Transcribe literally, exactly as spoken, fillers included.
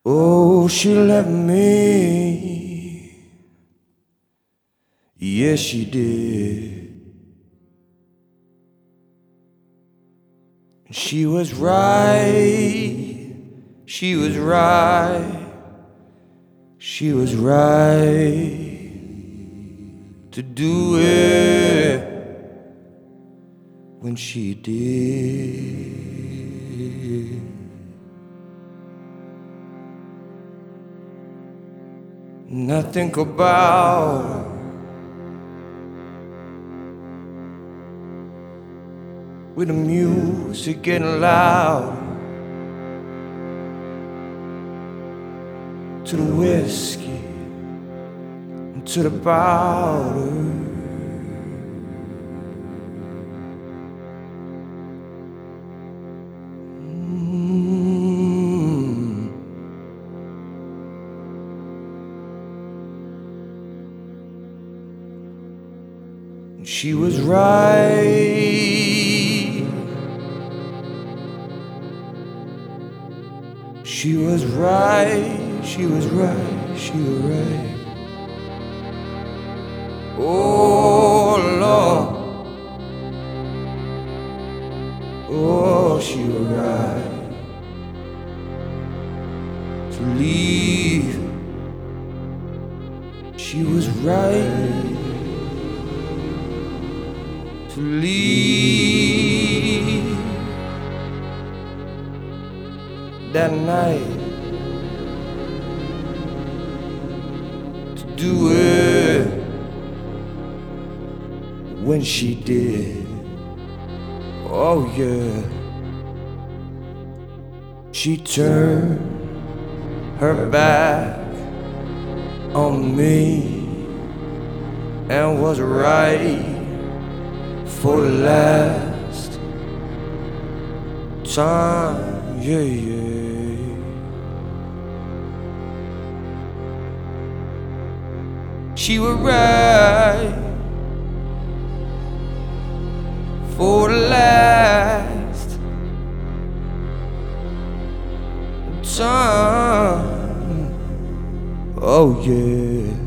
Oh, she left me. Yes, she did. She was right. She was right. She was right to do it when she did. And I think about her with the music getting loud, to the whiskey and to the powder. She was right. She was right. She was right. She was right. Oh Lord. Oh, she was right to leave. She was right to leave that night, to do it when she did. Oh yeah, she turned her back on me and was right for the last time, yeah, yeah. She was right for the last time, oh yeah.